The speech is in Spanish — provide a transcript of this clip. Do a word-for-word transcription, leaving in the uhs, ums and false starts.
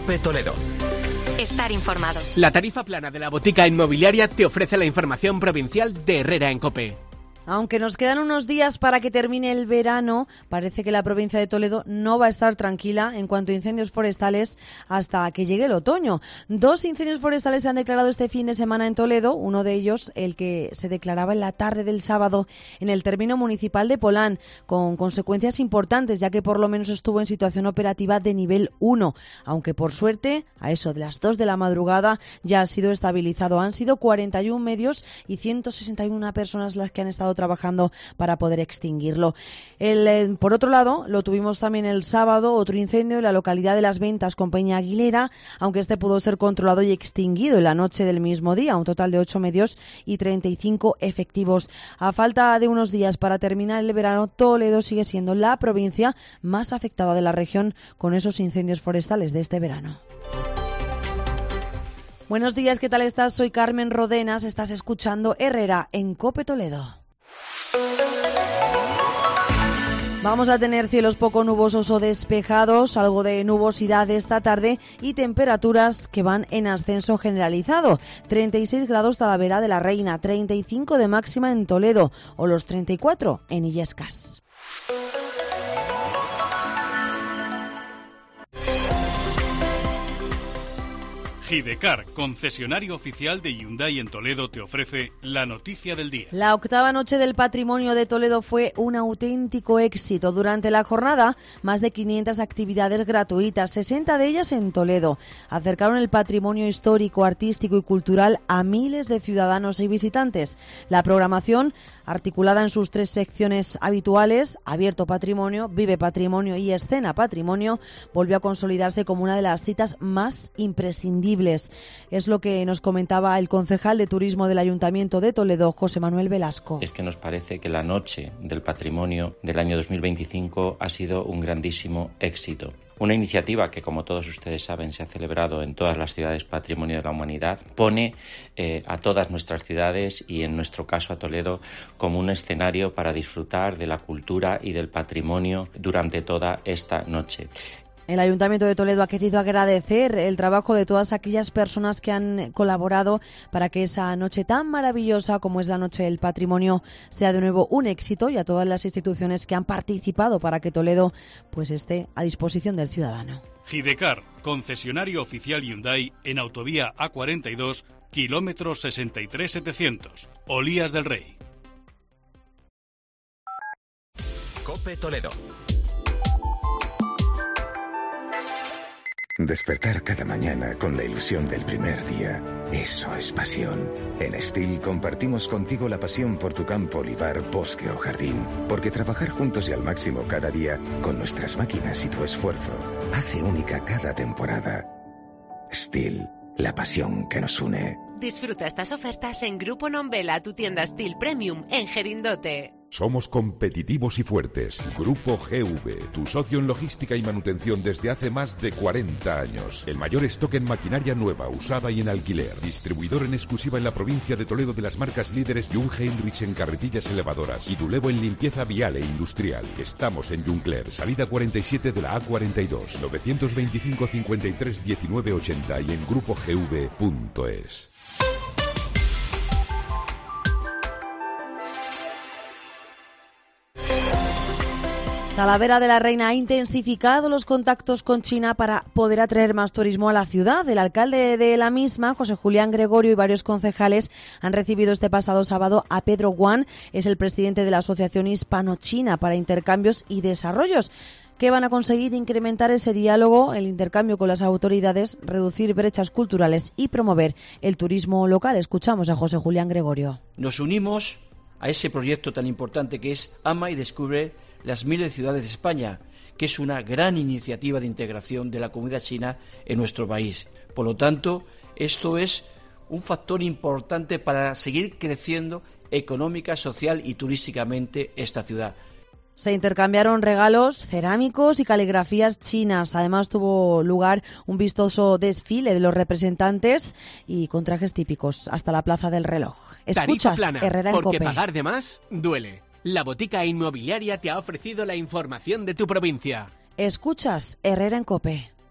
COPE Toledo. Estar informado. La tarifa plana de la botica inmobiliaria te ofrece la información provincial de Herrera en COPE. Aunque nos quedan unos días para que termine el verano, parece que la provincia de Toledo no va a estar tranquila en cuanto a incendios forestales hasta que llegue el otoño. Dos incendios forestales se han declarado este fin de semana en Toledo, uno de ellos el que se declaraba en la tarde del sábado en el término municipal de Polán, con consecuencias importantes, ya que por lo menos estuvo en situación operativa de nivel uno, aunque por suerte, a eso de las dos de la madrugada, ya ha sido estabilizado. Han sido cuarenta y un medios y ciento sesenta y una personas las que han estado trabajando para poder extinguirlo. El, por otro lado, lo tuvimos también el sábado, otro incendio en la localidad de Las Ventas con Peña Aguilera, aunque este pudo ser controlado y extinguido en la noche del mismo día, un total de ocho medios y treinta y cinco efectivos. A falta de unos días para terminar el verano, Toledo sigue siendo la provincia más afectada de la región con esos incendios forestales de este verano. Buenos días, ¿qué tal estás? Soy Carmen Rodenas, estás escuchando Herrera en COPE Toledo. Vamos a tener cielos poco nubosos o despejados, algo de nubosidad esta tarde y temperaturas que van en ascenso generalizado. treinta y seis grados Talavera de la Reina, treinta y cinco de máxima en Toledo o los treinta y cuatro en Illescas. Hidecar, concesionario oficial de Hyundai en Toledo, te ofrece la noticia del día. La octava noche del patrimonio de Toledo fue un auténtico éxito. Durante la jornada, más de quinientas actividades gratuitas, sesenta de ellas en Toledo. Acercaron el patrimonio histórico, artístico y cultural a miles de ciudadanos y visitantes. La programación, articulada en sus tres secciones habituales, Abierto Patrimonio, Vive Patrimonio y Escena Patrimonio, volvió a consolidarse como una de las citas más imprescindibles. Es lo que nos comentaba el concejal de Turismo del Ayuntamiento de Toledo, José Manuel Velasco. Es que nos parece que la Noche del Patrimonio del año dos mil veinticinco ha sido un grandísimo éxito. Una iniciativa que, como todos ustedes saben, se ha celebrado en todas las ciudades Patrimonio de la Humanidad, pone eh, a todas nuestras ciudades y, en nuestro caso, a Toledo, como un escenario para disfrutar de la cultura y del patrimonio durante toda esta noche. El Ayuntamiento de Toledo ha querido agradecer el trabajo de todas aquellas personas que han colaborado para que esa noche tan maravillosa como es la Noche del Patrimonio sea de nuevo un éxito, y a todas las instituciones que han participado para que Toledo pues esté a disposición del ciudadano. Hidecar, concesionario oficial Hyundai en autovía A cuarenta y dos, kilómetro sesenta y tres mil setecientos, Olías del Rey. COPE Toledo. Despertar cada mañana con la ilusión del primer día, eso es pasión. En Stihl compartimos contigo la pasión por tu campo, olivar, bosque o jardín, porque trabajar juntos y al máximo cada día, con nuestras máquinas y tu esfuerzo, hace única cada temporada. Stihl, la pasión que nos une. Disfruta estas ofertas en Grupo Nombela, tu tienda Stihl Premium en Gerindote. Somos competitivos y fuertes. Grupo G V, tu socio en logística y manutención desde hace más de cuarenta años. El mayor stock en maquinaria nueva, usada y en alquiler. Distribuidor en exclusiva en la provincia de Toledo de las marcas líderes Jung Heinrich en carretillas elevadoras y Dulevo en limpieza vial e industrial. Estamos en Juncler, salida cuarenta y siete de la A cuarenta y dos, novecientos veinticinco cincuenta y tres diecinueve ochenta y en grupo g v punto es. Talavera de la Reina ha intensificado los contactos con China para poder atraer más turismo a la ciudad. El alcalde de la misma, José Julián Gregorio, y varios concejales han recibido este pasado sábado a Pedro Guan, es el presidente de la Asociación Hispano-China para Intercambios y Desarrollos, que van a conseguir incrementar ese diálogo, el intercambio con las autoridades, reducir brechas culturales y promover el turismo local. Escuchamos a José Julián Gregorio. Nos unimos a ese proyecto tan importante que es Ama y Descubre las miles ciudades de España, que es una gran iniciativa de integración de la comunidad china en nuestro país. Por lo tanto, esto es un factor importante para seguir creciendo económica, social y turísticamente esta ciudad. Se intercambiaron regalos cerámicos y caligrafías chinas. Además tuvo lugar un vistoso desfile de los representantes y con trajes típicos hasta la Plaza del Reloj. Escuchas Tarifa plana, Herrera en porque COPE. Pagar de más duele. La botica inmobiliaria te ha ofrecido la información de tu provincia. Escuchas Herrera en COPE.